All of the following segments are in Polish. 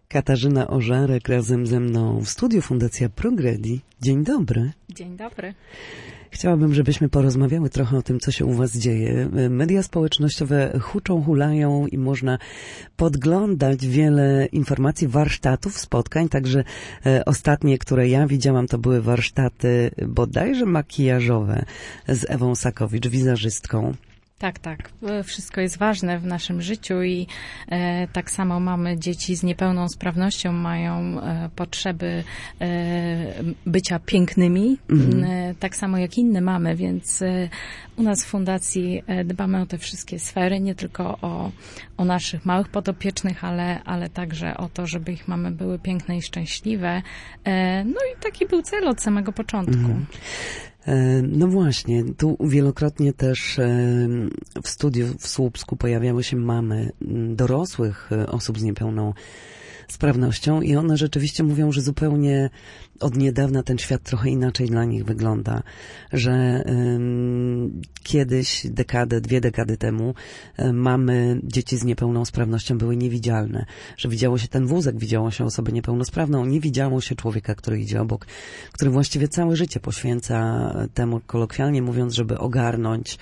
Katarzyna Ożarek razem ze mną w studiu Fundacja Progredi. Dzień dobry. Dzień dobry. Chciałabym, żebyśmy porozmawiały trochę o tym, co się u was dzieje. Media społecznościowe huczą, hulają i można podglądać wiele informacji, warsztatów, spotkań. Także ostatnie, które ja widziałam, to były warsztaty bodajże makijażowe z Ewą Sakowicz, wizerzystką. Tak. Wszystko jest ważne w naszym życiu i tak samo mamy dzieci z niepełnosprawnością, mają potrzeby bycia pięknymi, tak samo jak inne mamy, więc u nas w Fundacji dbamy o te wszystkie sfery, nie tylko o naszych małych podopiecznych, ale także o to, żeby ich mamy były piękne i szczęśliwe. No i taki był cel od samego początku. No właśnie, tu wielokrotnie też w studiu w Słupsku pojawiały się mamy dorosłych osób z niepełnosprawnością i one rzeczywiście mówią, że zupełnie od niedawna ten świat trochę inaczej dla nich wygląda, że kiedyś, dwie dekady temu, mamy dzieci z niepełnosprawnością były niewidzialne, że widziało się ten wózek, widziało się osobę niepełnosprawną, nie widziało się człowieka, który idzie obok, który właściwie całe życie poświęca temu, kolokwialnie mówiąc, żeby ogarnąć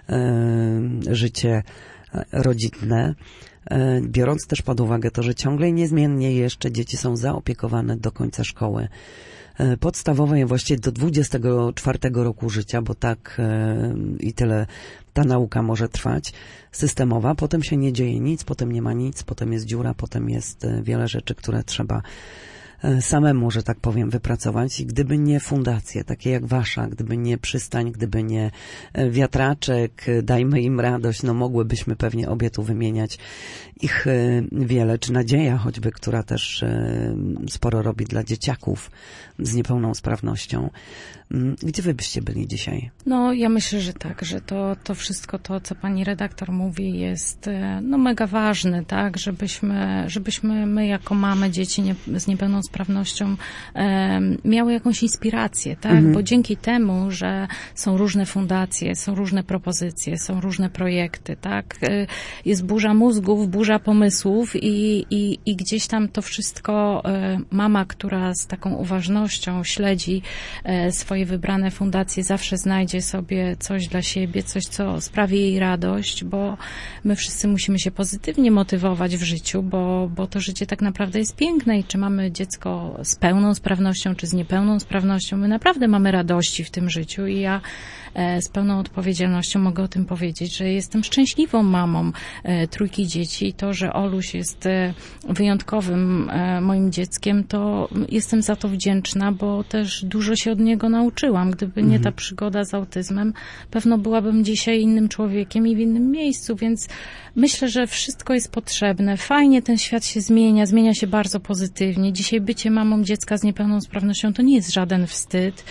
życie rodzinne, biorąc też pod uwagę to, że ciągle i niezmiennie jeszcze dzieci są zaopiekowane do końca szkoły podstawowej, właściwie do 24 roku życia, bo tak i tyle ta nauka może trwać, systemowa. Potem się nie dzieje nic, potem nie ma nic, potem jest dziura, potem jest wiele rzeczy, które trzeba samemu, że tak powiem, wypracować. I gdyby nie fundacje, takie jak wasza, gdyby nie przystań, gdyby nie wiatraczek, dajmy im radość, no mogłybyśmy pewnie obie tu wymieniać ich wiele, czy Nadzieja choćby, która też sporo robi dla dzieciaków z niepełnosprawnością. Gdzie wy byście byli dzisiaj? No ja myślę, że tak, że to wszystko to, co pani redaktor mówi, jest no mega ważne, tak, żebyśmy my jako mamy dzieci z niepełnosprawnością miały jakąś inspirację, tak, bo dzięki temu, że są różne fundacje, są różne propozycje, są różne projekty, tak, jest burza mózgów, burza pomysłów i gdzieś tam to wszystko mama, która z taką uważnością śledzi swoje wybrane fundacje, zawsze znajdzie sobie coś dla siebie, coś, co sprawi jej radość, bo my wszyscy musimy się pozytywnie motywować w życiu, bo to życie tak naprawdę jest piękne i czy mamy dziecko z pełną sprawnością, czy z niepełną sprawnością, my naprawdę mamy radości w tym życiu i ja z pełną odpowiedzialnością mogę o tym powiedzieć, że jestem szczęśliwą mamą trójki dzieci i to, że Oluś jest wyjątkowym moim dzieckiem, to jestem za to wdzięczna, bo też dużo się od niego nauczyłam. Gdyby nie ta przygoda z autyzmem, pewno byłabym dzisiaj innym człowiekiem i w innym miejscu, więc myślę, że wszystko jest potrzebne. Fajnie ten świat się zmienia się bardzo pozytywnie. Dzisiaj bycie mamą dziecka z niepełnosprawnością to nie jest żaden wstyd,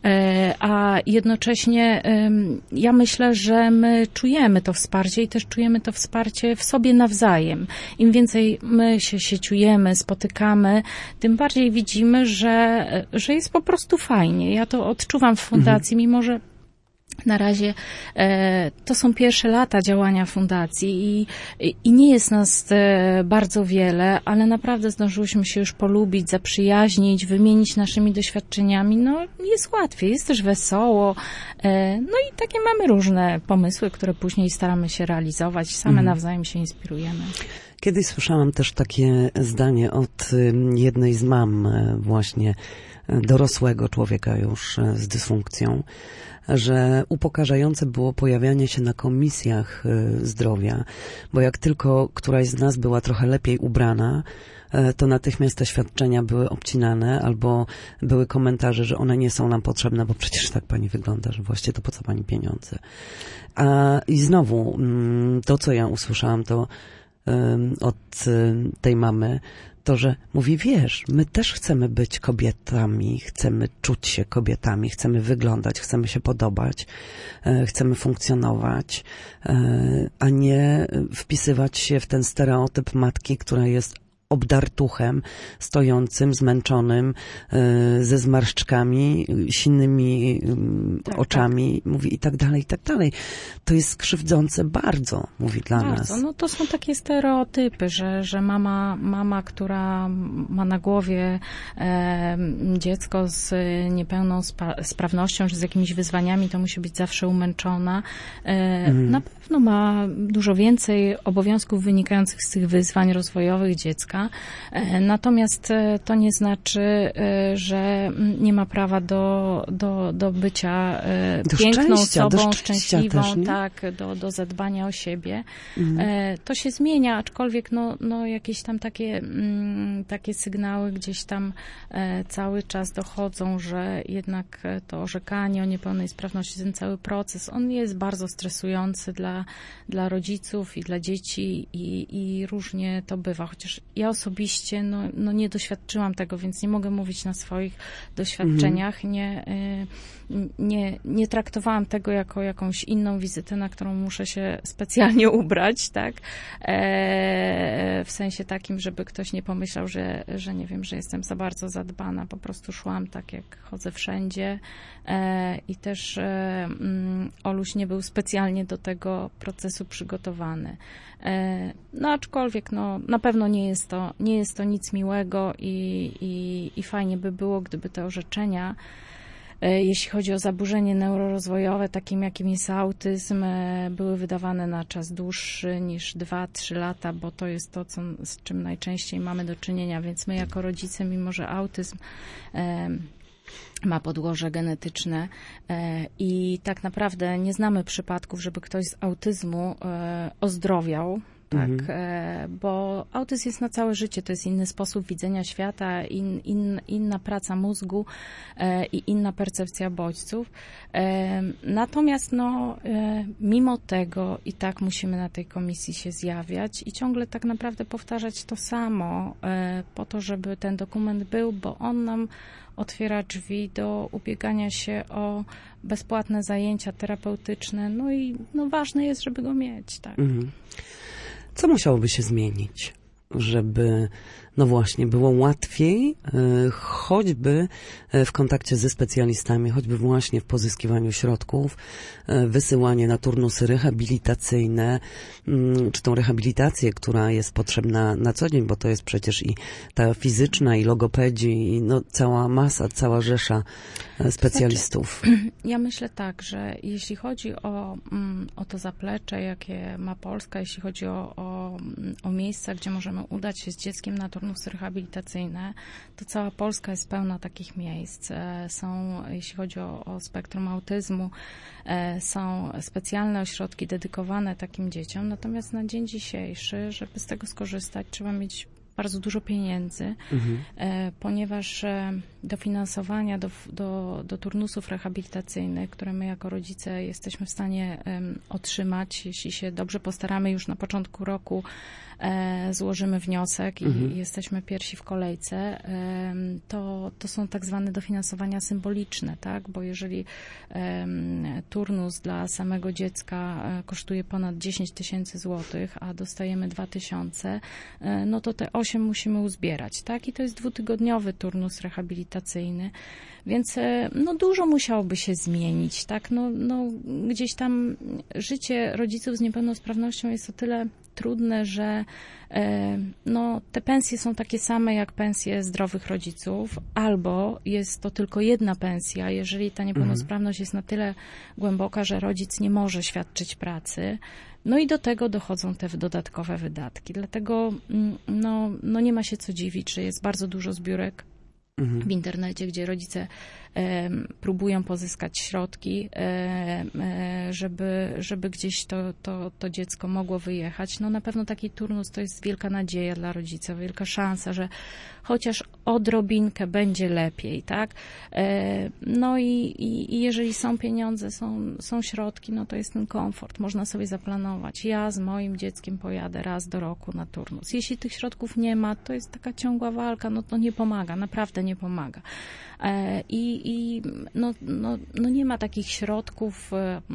a jednocześnie ja myślę, że my czujemy to wsparcie i też czujemy to wsparcie w sobie nawzajem. Im więcej my się sieciujemy, spotykamy, tym bardziej widzimy, że jest po prostu fajnie. Ja to odczuwam w fundacji, mimo że na razie to są pierwsze lata działania fundacji i nie jest nas bardzo wiele, ale naprawdę zdążyłyśmy się już polubić, zaprzyjaźnić, wymienić naszymi doświadczeniami. No jest łatwiej, jest też wesoło. No i takie mamy różne pomysły, które później staramy się realizować. Same nawzajem się inspirujemy. Kiedyś słyszałam też takie zdanie od jednej z mam właśnie dorosłego człowieka już z dysfunkcją, że upokarzające było pojawianie się na komisjach zdrowia, bo jak tylko któraś z nas była trochę lepiej ubrana, to natychmiast te świadczenia były obcinane albo były komentarze, że one nie są nam potrzebne, bo przecież tak pani wygląda, że właściwie to po co pani pieniądze. I znowu to, co ja usłyszałam, to od tej mamy, to, że mówi, wiesz, my też chcemy być kobietami, chcemy czuć się kobietami, chcemy wyglądać, chcemy się podobać, chcemy funkcjonować, a nie wpisywać się w ten stereotyp matki, która jest obdartuchem, stojącym, zmęczonym, ze zmarszczkami, sinnymi oczami, mówi i tak dalej, i tak dalej. To jest krzywdzące bardzo, mówi dla nas. No to są takie stereotypy, że mama, która ma na głowie dziecko z niepełną sprawnością, czy z jakimiś wyzwaniami, to musi być zawsze umęczona. Na pewno ma dużo więcej obowiązków wynikających z tych wyzwań rozwojowych dziecka. Natomiast to nie znaczy, że nie ma prawa do bycia piękną osobą, szczęśliwą, też, tak, do zadbania o siebie. To się zmienia, aczkolwiek no jakieś tam takie sygnały gdzieś tam cały czas dochodzą, że jednak to orzekanie o niepełnej sprawności, ten cały proces, on jest bardzo stresujący dla rodziców i dla dzieci i różnie to bywa. Chociaż ja osobiście no nie doświadczyłam tego, więc nie mogę mówić na swoich doświadczeniach. Nie traktowałam tego jako jakąś inną wizytę, na którą muszę się specjalnie ubrać, tak? W sensie takim, żeby ktoś nie pomyślał, że nie wiem, że jestem za bardzo zadbana. Po prostu szłam tak, jak chodzę wszędzie i też Oluś nie był specjalnie do tego procesu przygotowany. No aczkolwiek na pewno nie jest to nic miłego i fajnie by było, gdyby te orzeczenia, jeśli chodzi o zaburzenie neurorozwojowe, takim jakim jest autyzm, były wydawane na czas dłuższy niż 2-3 lata, bo to jest to, z czym najczęściej mamy do czynienia, więc my jako rodzice, mimo że autyzm ma podłoże genetyczne i tak naprawdę nie znamy przypadków, żeby ktoś z autyzmu ozdrowiał. Tak, bo autyzm jest na całe życie, to jest inny sposób widzenia świata, inna praca mózgu i inna percepcja bodźców. Natomiast mimo tego i tak musimy na tej komisji się zjawiać i ciągle tak naprawdę powtarzać to samo po to, żeby ten dokument był, bo on nam otwiera drzwi do ubiegania się o bezpłatne zajęcia terapeutyczne, i ważne jest, żeby go mieć, tak. Co musiałoby się zmienić, żeby, właśnie, było łatwiej, choćby w kontakcie ze specjalistami, choćby właśnie w pozyskiwaniu środków, wysyłanie na turnusy rehabilitacyjne, czy tą rehabilitację, która jest potrzebna na co dzień, bo to jest przecież i ta fizyczna, i logopedzi, i cała masa, cała rzesza specjalistów. To znaczy, ja myślę tak, że jeśli chodzi o to zaplecze, jakie ma Polska, jeśli chodzi o miejsca, gdzie możemy udać się z dzieckiem na turnusy rehabilitacyjne, to cała Polska jest pełna takich miejsc. Są, jeśli chodzi o spektrum autyzmu, są specjalne ośrodki dedykowane takim dzieciom, natomiast na dzień dzisiejszy, żeby z tego skorzystać, trzeba mieć bardzo dużo pieniędzy, ponieważ dofinansowania do turnusów rehabilitacyjnych, które my jako rodzice jesteśmy w stanie otrzymać, jeśli się dobrze postaramy, już na początku roku złożymy wniosek i jesteśmy pierwsi w kolejce, to są tak zwane dofinansowania symboliczne, tak? Bo jeżeli turnus dla samego dziecka kosztuje ponad 10 000 złotych, a dostajemy 2000, to te 8 musimy uzbierać, tak? I to jest 2-tygodniowy turnus rehabilitacyjny, więc dużo musiałoby się zmienić, tak? Gdzieś tam życie rodziców z niepełnosprawnością jest o tyle trudne, że te pensje są takie same jak pensje zdrowych rodziców, albo jest to tylko jedna pensja, jeżeli ta niepełnosprawność jest na tyle głęboka, że rodzic nie może świadczyć pracy. I do tego dochodzą te dodatkowe wydatki. Dlatego nie ma się co dziwić, że jest bardzo dużo zbiórek w internecie, gdzie rodzice próbują pozyskać środki, żeby gdzieś to dziecko mogło wyjechać. Na pewno taki turnus to jest wielka nadzieja dla rodzica, wielka szansa, że chociaż odrobinkę będzie lepiej, tak? I jeżeli są pieniądze, są środki, to jest ten komfort. Można sobie zaplanować. Ja z moim dzieckiem pojadę raz do roku na turnus. Jeśli tych środków nie ma, to jest taka ciągła walka, to nie pomaga, naprawdę nie pomaga. I no nie ma takich środków,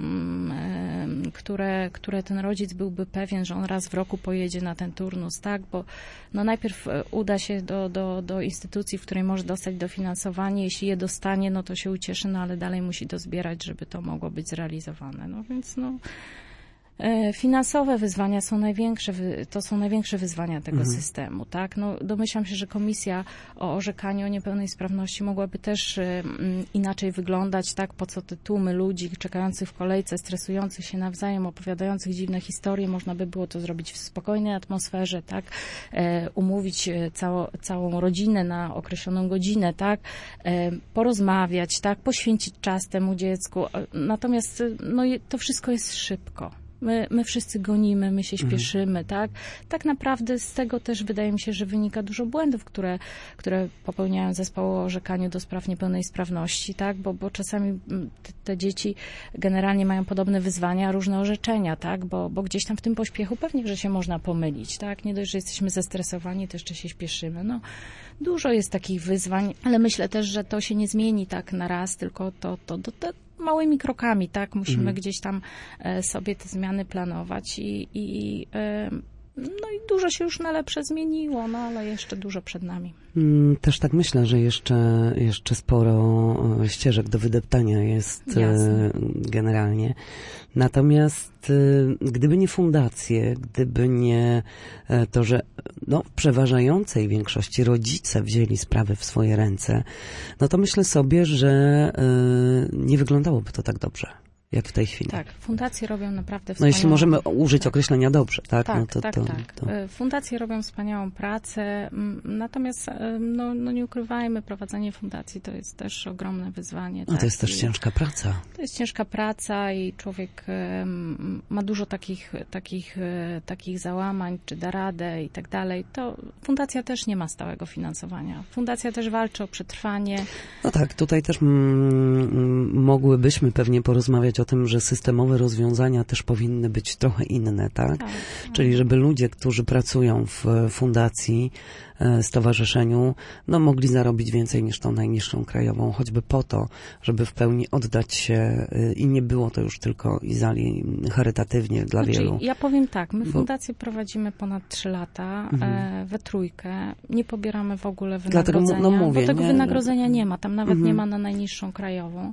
które ten rodzic byłby pewien, że on raz w roku pojedzie na ten turnus, tak? Bo no najpierw uda się do instytucji, w której może dostać dofinansowanie. Jeśli je dostanie, no to się ucieszy, no ale dalej musi dozbierać, żeby to mogło być zrealizowane. No więc finansowe wyzwania są największe wyzwania tego systemu, tak? No, domyślam się, że komisja o orzekaniu o niepełnosprawności mogłaby też inaczej wyglądać, tak? Po co te tłumy ludzi czekających w kolejce, stresujących się nawzajem, opowiadających dziwne historie, można by było to zrobić w spokojnej atmosferze, tak? Umówić całą rodzinę na określoną godzinę, tak? Porozmawiać, tak? Poświęcić czas temu dziecku. Natomiast no, to wszystko jest szybko. My wszyscy gonimy, my się śpieszymy, tak? Tak naprawdę z tego też wydaje mi się, że wynika dużo błędów, które popełniają zespoły o orzekaniu do spraw niepełnosprawności, tak? Bo czasami te dzieci generalnie mają podobne wyzwania, różne orzeczenia, tak? Bo gdzieś tam w tym pośpiechu pewnie, że się można pomylić, tak? Nie dość, że jesteśmy zestresowani, to jeszcze się śpieszymy. No, dużo jest takich wyzwań, ale myślę też, że to się nie zmieni tak na raz, tylko to małymi krokami, tak? Musimy gdzieś tam sobie te zmiany planować no i dużo się już na lepsze zmieniło, no ale jeszcze dużo przed nami. Też tak myślę, że jeszcze sporo ścieżek do wydeptania jest generalnie. Natomiast gdyby nie fundacje, gdyby nie to, że w przeważającej większości rodzice wzięli sprawę w swoje ręce, no to myślę sobie, że nie wyglądałoby to tak dobrze, jak w tej chwili. Tak, fundacje robią naprawdę wspaniałą... No jeśli możemy użyć określenia dobrze, tak? Tak. Fundacje robią wspaniałą pracę, natomiast nie ukrywajmy, prowadzenie fundacji to jest też ogromne wyzwanie. No to jest też ciężka praca. To jest ciężka praca i człowiek ma dużo takich załamań, czy da radę i tak dalej. To fundacja też nie ma stałego finansowania. Fundacja też walczy o przetrwanie. No tak, tutaj też mogłybyśmy pewnie porozmawiać o tym, że systemowe rozwiązania też powinny być trochę inne, tak? Czyli żeby ludzie, którzy pracują w fundacji, stowarzyszeniu, mogli zarobić więcej niż tą najniższą krajową, choćby po to, żeby w pełni oddać się i nie było to już tylko Izali charytatywnie dla wielu. Ja powiem tak, my fundację prowadzimy ponad 3 lata we trójkę, nie pobieramy w ogóle wynagrodzenia, dlatego, mówię, bo tego wynagrodzenia nie ma, tam nawet nie ma na najniższą krajową.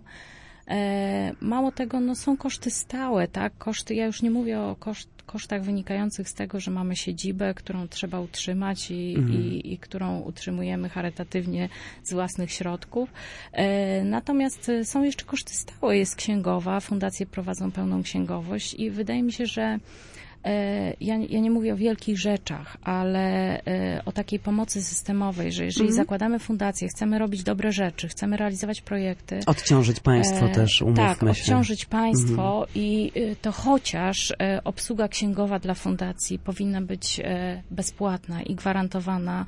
Mało tego, są koszty stałe, tak? Ja już nie mówię o kosztach wynikających z tego, że mamy siedzibę, którą trzeba utrzymać i którą utrzymujemy charytatywnie z własnych środków. Natomiast są jeszcze koszty stałe, jest księgowa, fundacje prowadzą pełną księgowość i wydaje mi się, że ja nie mówię o wielkich rzeczach, ale o takiej pomocy systemowej, że jeżeli zakładamy fundację, chcemy robić dobre rzeczy, chcemy realizować projekty. Odciążyć państwo też, umówmy się. Odciążyć państwo i to chociaż obsługa księgowa dla fundacji powinna być bezpłatna i gwarantowana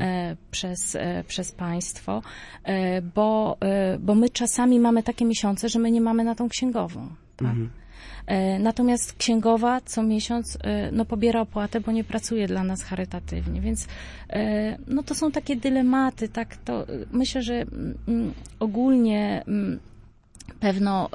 przez państwo, bo my czasami mamy takie miesiące, że my nie mamy na tą księgową. Tak? Natomiast księgowa co miesiąc pobiera opłatę, bo nie pracuje dla nas charytatywnie, więc to są takie dylematy, tak, to myślę, że ogólnie pewno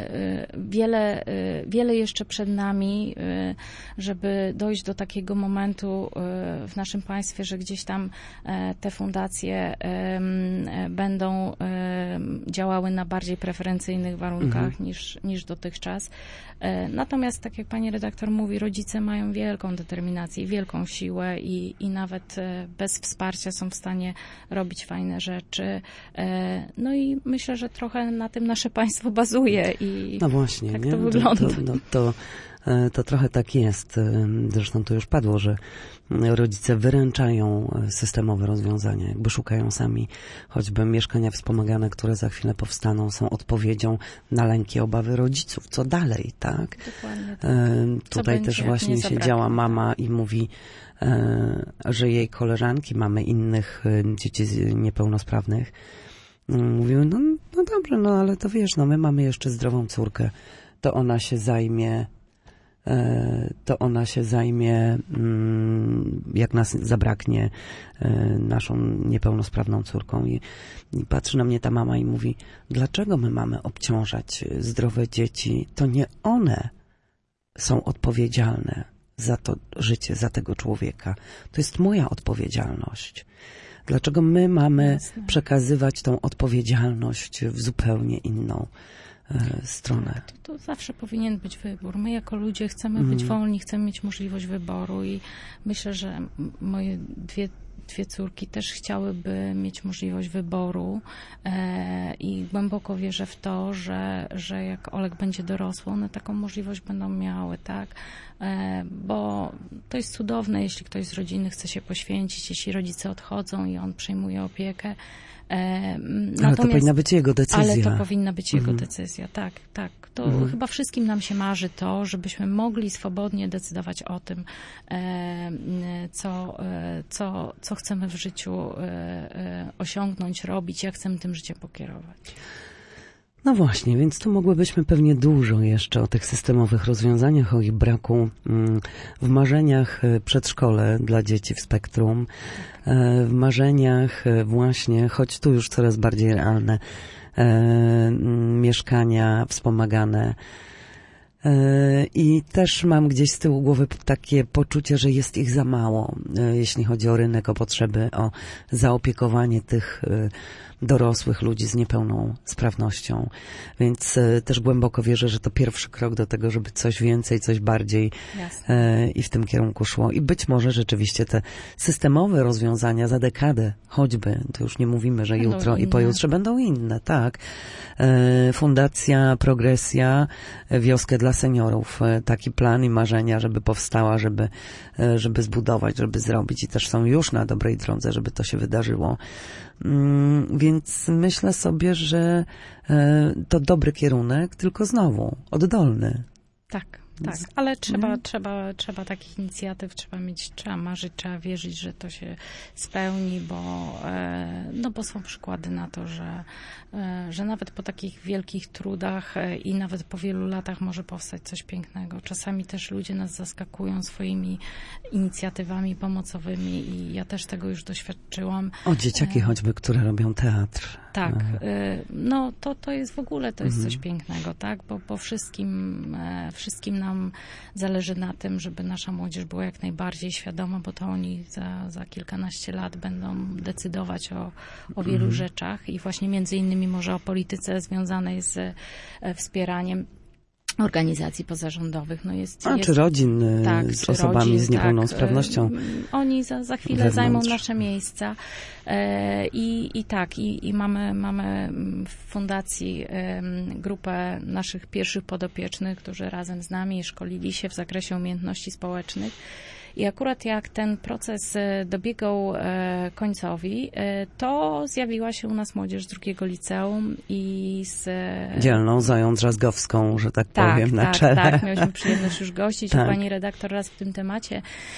wiele jeszcze przed nami, żeby dojść do takiego momentu w naszym państwie, że gdzieś tam te fundacje będą działały na bardziej preferencyjnych warunkach niż dotychczas. Natomiast, tak jak pani redaktor mówi, rodzice mają wielką determinację, wielką siłę i nawet bez wsparcia są w stanie robić fajne rzeczy. No i myślę, że trochę na tym nasze państwo bazuje i no właśnie, tak nie? to wygląda. To trochę tak jest. Zresztą to już padło, że rodzice wyręczają systemowe rozwiązania, jakby szukają sami choćby mieszkania wspomagane, które za chwilę powstaną, są odpowiedzią na lęki, obawy rodziców. Co dalej, tak? Dokładnie tak. Tutaj też właśnie siedziała mama i mówi, że jej koleżanki, mamy innych dzieci niepełnosprawnych, mówiły, no dobrze, ale to wiesz, my mamy jeszcze zdrową córkę, to ona się zajmie to ona się zajmie, jak nas zabraknie, naszą niepełnosprawną córką. I patrzy na mnie ta mama i mówi, dlaczego my mamy obciążać zdrowe dzieci? To nie one są odpowiedzialne za to życie, za tego człowieka. To jest moja odpowiedzialność. Dlaczego my mamy przekazywać tą odpowiedzialność w zupełnie inną stronę? To zawsze powinien być wybór. My jako ludzie chcemy być wolni, chcemy mieć możliwość wyboru i myślę, że moje dwie córki też chciałyby mieć możliwość wyboru i głęboko wierzę w to, że jak Oleg będzie dorosły, one taką możliwość będą miały, tak? Bo to jest cudowne, jeśli ktoś z rodziny chce się poświęcić, jeśli rodzice odchodzą i on przejmuje opiekę. Ale to powinna być jego decyzja. Ale to powinna być jego decyzja, tak. To chyba wszystkim nam się marzy to, żebyśmy mogli swobodnie decydować o tym, co chcemy w życiu osiągnąć, robić, jak chcemy tym życiem pokierować. No właśnie, więc tu mogłybyśmy pewnie dużo jeszcze o tych systemowych rozwiązaniach, o ich braku w marzeniach przedszkole dla dzieci w spektrum, w marzeniach właśnie, choć tu już coraz bardziej realne, mieszkania wspomagane. I też mam gdzieś z tyłu głowy takie poczucie, że jest ich za mało, jeśli chodzi o rynek, o potrzeby, o zaopiekowanie tych dorosłych ludzi z niepełną sprawnością. Więc też głęboko wierzę, że to pierwszy krok do tego, żeby coś więcej, coś bardziej i w tym kierunku szło. I być może rzeczywiście te systemowe rozwiązania za dekadę, choćby, to już nie mówimy, że jutro i pojutrze będą inne, tak. Fundacja Progresja, wioskę dla seniorów. Taki plan i marzenia, żeby powstała, żeby zbudować, żeby zrobić i też są już na dobrej drodze, żeby to się wydarzyło. Więc myślę sobie, że to dobry kierunek, tylko znowu oddolny. Tak, ale trzeba takich inicjatyw, trzeba marzyć, trzeba wierzyć, że to się spełni, bo są przykłady na to, że nawet po takich wielkich trudach i nawet po wielu latach może powstać coś pięknego. Czasami też ludzie nas zaskakują swoimi inicjatywami pomocowymi i ja też tego już doświadczyłam. O, dzieciaki choćby, które robią teatr. Tak, to jest w ogóle, to jest coś pięknego, tak, bo wszystkim nam zależy na tym, żeby nasza młodzież była jak najbardziej świadoma, bo to oni za kilkanaście lat będą decydować o wielu rzeczach i właśnie między innymi może o polityce związanej z wspieraniem organizacji pozarządowych. Czy rodzin z osobami z niepełnosprawnością. Oni za chwilę zajmą nasze miejsca. I mamy w fundacji grupę naszych pierwszych podopiecznych, którzy razem z nami szkolili się w zakresie umiejętności społecznych. I akurat jak ten proces dobiegał końcowi, to zjawiła się u nas młodzież z drugiego liceum i z... Dzielną Zoją Drzazgowską, że tak powiem, na czele. Tak, mieliśmy przyjemność już gościć u pani redaktor raz w tym temacie.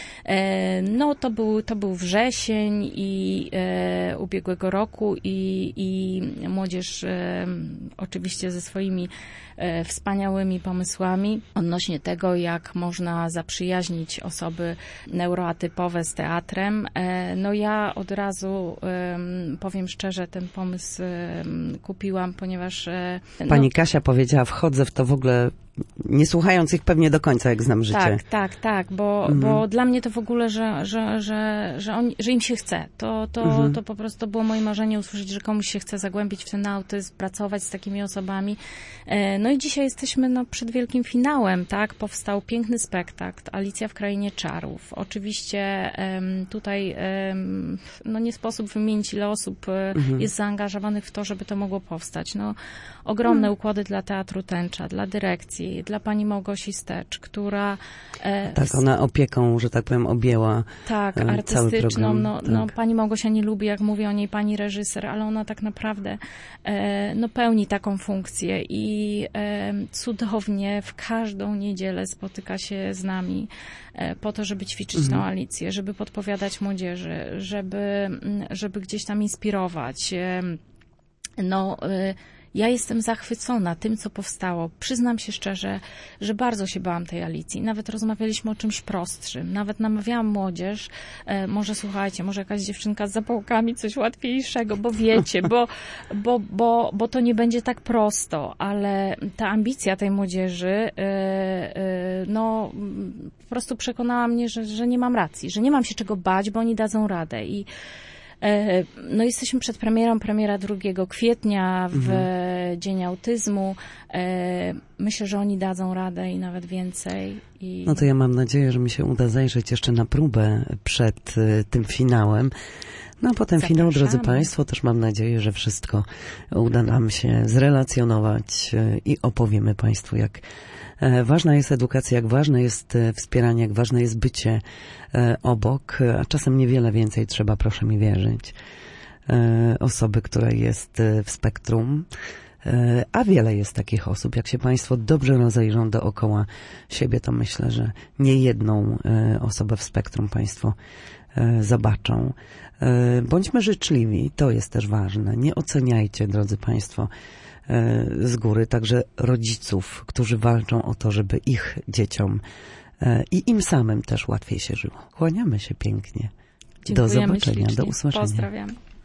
To był wrzesień ubiegłego roku i młodzież oczywiście ze swoimi wspaniałymi pomysłami odnośnie tego, jak można zaprzyjaźnić osoby neuroatypowe z teatrem. Ja od razu powiem szczerze, ten pomysł kupiłam, ponieważ... Pani Kasia powiedziała, wchodzę w to w ogóle nie słuchając ich pewnie do końca, jak znam życie. Tak, bo dla mnie to w ogóle, że im się chce. To po prostu było moje marzenie usłyszeć, że komuś się chce zagłębić w ten autyzm, pracować z takimi osobami. I dzisiaj jesteśmy przed wielkim finałem, tak? Powstał piękny spektakl, Alicja w Krainie Czarów. Oczywiście tutaj nie sposób wymienić, ile osób jest zaangażowanych w to, żeby to mogło powstać. Ogromne układy dla Teatru Tęcza, dla dyrekcji, dla pani Małgosi Stecz, która... ona opieką, że tak powiem, objęła artystyczną. cały program. Pani Małgosia nie lubi, jak mówi o niej pani reżyser, ale ona tak naprawdę pełni taką funkcję i cudownie w każdą niedzielę spotyka się z nami po to, żeby ćwiczyć tą Alicję, żeby podpowiadać młodzieży, żeby gdzieś tam inspirować. Ja jestem zachwycona tym, co powstało. Przyznam się szczerze, że bardzo się bałam tej Alicji. Nawet rozmawialiśmy o czymś prostszym. Nawet namawiałam młodzież, może słuchajcie, może jakaś dziewczynka z zapałkami, coś łatwiejszego, bo wiecie, bo to nie będzie tak prosto, ale ta ambicja tej młodzieży, no po prostu przekonała mnie, że nie mam racji, że nie mam się czego bać, bo oni dadzą radę. I no jesteśmy przed premierą, premiera 2 kwietnia w Dzień Autyzmu. Myślę, że oni dadzą radę i nawet więcej. No to ja mam nadzieję, że mi się uda zajrzeć jeszcze na próbę przed tym finałem. No a potem finał, drodzy Państwo, też mam nadzieję, że wszystko uda nam się zrelacjonować i opowiemy Państwu, jak ważna jest edukacja, jak ważne jest wspieranie, jak ważne jest bycie obok, a czasem niewiele więcej trzeba, proszę mi wierzyć, osoby, która jest w spektrum. A wiele jest takich osób. Jak się Państwo dobrze rozejrzą dookoła siebie, to myślę, że nie jedną osobę w spektrum Państwo zobaczą. Bądźmy życzliwi, to jest też ważne. Nie oceniajcie, drodzy Państwo, z góry także rodziców, którzy walczą o to, żeby ich dzieciom i im samym też łatwiej się żyło. Kłaniamy się pięknie. Dziękujemy Do zobaczenia, ślicznie. do usłyszenia. Pozdrawiam.